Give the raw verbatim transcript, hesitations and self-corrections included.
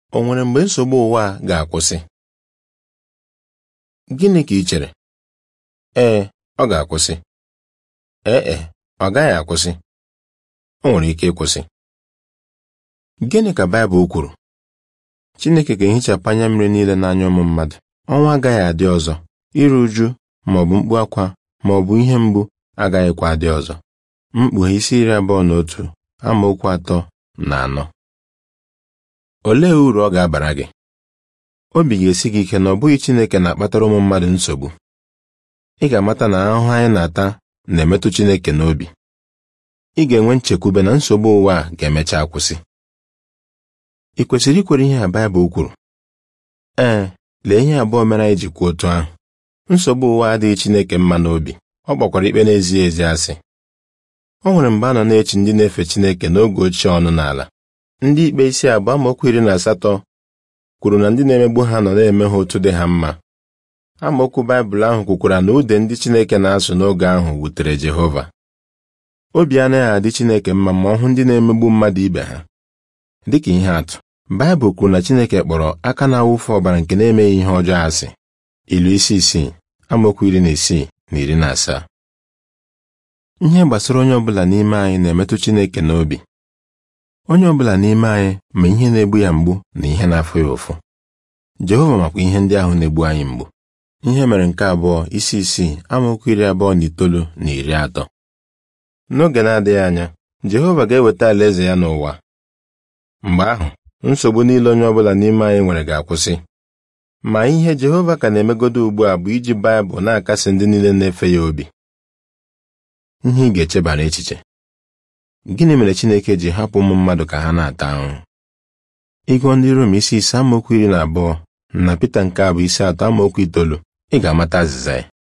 O nwere mgbe nsogbu ụwa ga-akwụsị? Gịnị ka ị chere? Ee, ọ ga-akwụsị. Ee e, ọ gaghị akwụsị. O nwere ike ịkwụsị. Gịnị ka Baịbụl kwuru? Chineke ga-ehichapụ anya mmiri niile n'anya ụmụ mmadụ. Ọnwa agaghị adị ọzọ. Iru uju ma ọ bụ mkpu akwa ma ọ bụ ihe mgbu agaghịkwa adị ọzọ. Mkpughe isi iri abụọ na otu amaokwu atọ na anọ. Olee uru ọ ga-abara gị? Obi ga-esi gị ike na ọ bụghị Chineke na-akpatara ụmụ mmadụ nsogbu. Ị ga-amata na ahụhụ anyị na-ata na-emetụ Chineke n'obi. Ị ga-enwe nchekwube na nsogbu ụwa a ga-emecha akwụsị. Ị kwesịrị ikwere ihe a Baịbụl kwuru? Ee, lee ihe abụọ mere anyị ji kwuo otu ahụ. Nsogbu ụwa adịghị Chineke mma n'obi. Ọ kpọkwara ikpe na-ezighị ezi asị. O nwere mgbe a nọ na-echi ndị na-efe Chineke n'oge ochie ọnụ n'ala. Ndị Ikpe isi abụọ amaokwu iri na asatọ kwuru na ndị na-emegbu ha nọ na-eme ha otu dị ha mma. Amaokwu Baịbụl ahụ kwukwara na ude ndị Chineke na-asụ n'oge ahụ wutere Jehova. Obi anaghị adị Chineke mma ma ọ hụ ndị na-emegbu mmadụ ibe ha. Dịka ihe atụ, Baịbụl kwuru na Chineke kpọrọ aka na-awụfu ọbara nke na-emeghị ihe ọjọọ asị. Ilu isi isii amaokwu iri na isii na iri na asaa. Ihe gbasara onye ọbụla n'ime anyị na-emetụ Chineke n'obi. Onye ọbụla n'ime anyị ma ihe na-egbu ya mgbu na ihe na-afụ ya ụfụ. Jehova makwa ihe ndị ahụ na-egbu anyị mgbu. Ihe mere nke abụọ isi isii amaokwu iri abụọ na itoolu na iri atọ. N'oge na-adịghị anya, Jehova ga-eweta alaeze ya n'ụwa. Mgbe ahụ, nsogbu niile onye ọbụla n'ime anyị nwere ga-akwụsị. Ma ihe Jehova ka na-emegodo ugbu a bụ iji Baịbụl na-akasị ndị niile na-efe ya obi. Ihe ị ga-echebara echiche. Gịnị mere Chineke ji hapụ ụmụ mmadụ ka ha na-ata ahụhụ? Ịgụọ ndị Rom isi ise amaokwu iri na abụọ na Pita nke abụọ isi atọ amaokwu itoolu, ị ga-amata azịza ya.